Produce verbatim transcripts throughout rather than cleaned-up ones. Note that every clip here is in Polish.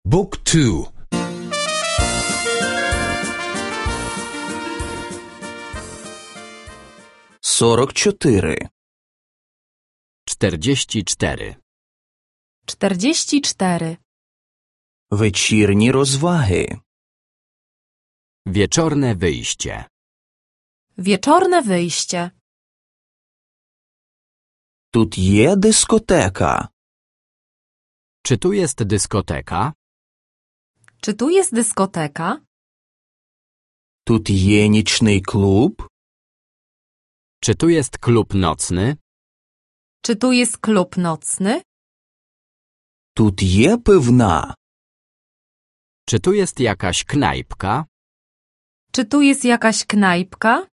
Book two. сорок чотири. czterdzieści cztery. czterdzieści cztery. Вечірні розваги. Wieczorne wyjście. Wieczorne wyjście. Тут є дискотека. Czy tu jest dyskoteka? Czy tu jest dyskoteka? Тут є нічний клуб. Czy tu jest klub nocny? Czy tu jest klub nocny? Тут є пивна. Czy tu jest jakaś knajpka? Czy tu jest jakaś knajpka?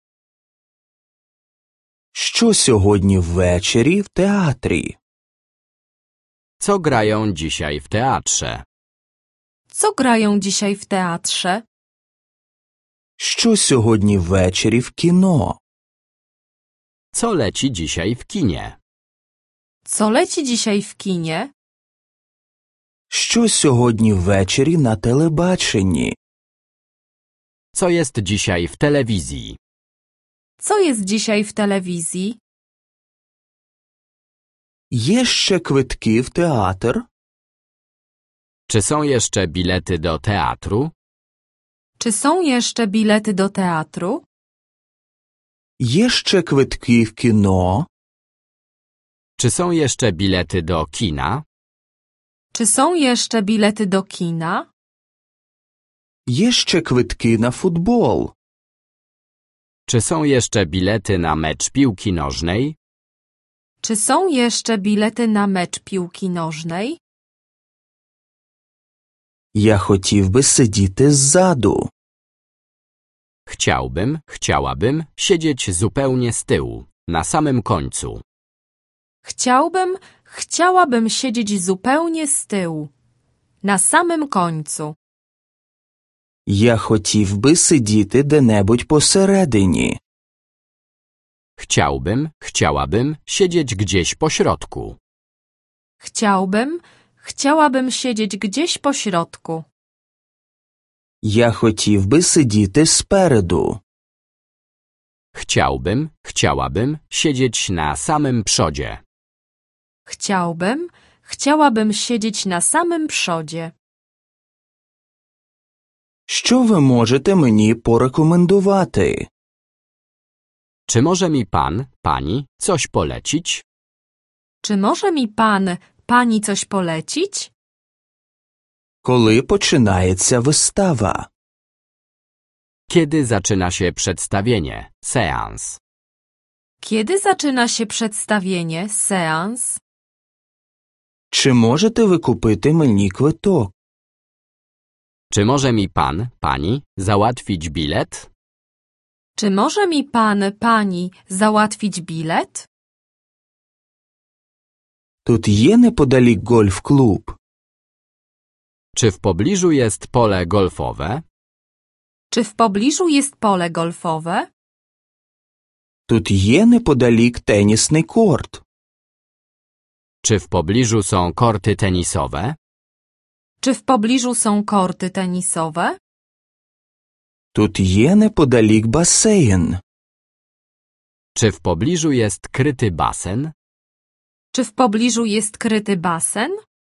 Що сьогодні ввечері в театрі? Co grają dzisiaj w teatrze? Co grają dzisiaj w teatrze? Що сьогодні ввечері в кіно? Co leci dzisiaj w kinie? Co leci dzisiaj w kinie? Що сьогодні ввечері на телебаченні? Co jest dzisiaj w telewizji? Co jest dzisiaj w telewizji? Є ще квитки в театр? Czy są jeszcze bilety do teatru? Czy są jeszcze bilety do teatru? Є ще квитки в кіно? Czy są jeszcze bilety do kina? Czy są jeszcze bilety do kina? Є ще квитки на футбол? Czy są jeszcze bilety na mecz piłki nożnej? Czy są jeszcze bilety na mecz piłki nożnej? Я хотів би сидіти ззаду. Chciałbym, chciałabym siedzieć zupełnie z tyłu, na samym końcu. Chciałbym, chciałabym siedzieć zupełnie z tyłu, na samym końcu. Я хотів би сидіти де-небудь посередині. Chciałbym, chciałabym siedzieć gdzieś po środku. Chciałbym, chciałabym siedzieć gdzieś po środku. Я хотів би сидіти спереду. Chciałbym, chciałabym siedzieć na samym przodzie. Chciałbym, chciałabym siedzieć na samym przodzie. Що ви можете мені порекомендувати? Czy może mi pan, pani coś polecić? Czy może mi pan, pani coś polecić? Коли починається вистава? Kiedy zaczyna się przedstawienie, seans? Kiedy zaczyna się przedstawienie, seans? Чи можете ви купити мені квиток? Czy może mi pan, pani załatwić bilet? Czy może mi pan, pani załatwić bilet? Тут є неподалік гольф-клуб? Czy w pobliżu jest pole golfowe? Czy w pobliżu jest pole golfowe? Тут є неподалік тенісний корт? Czy w pobliżu są korty tenisowe? Czy w pobliżu są korty tenisowe? Тут є неподалік басейн? Czy w pobliżu jest kryty basen? Czy w pobliżu jest kryty basen?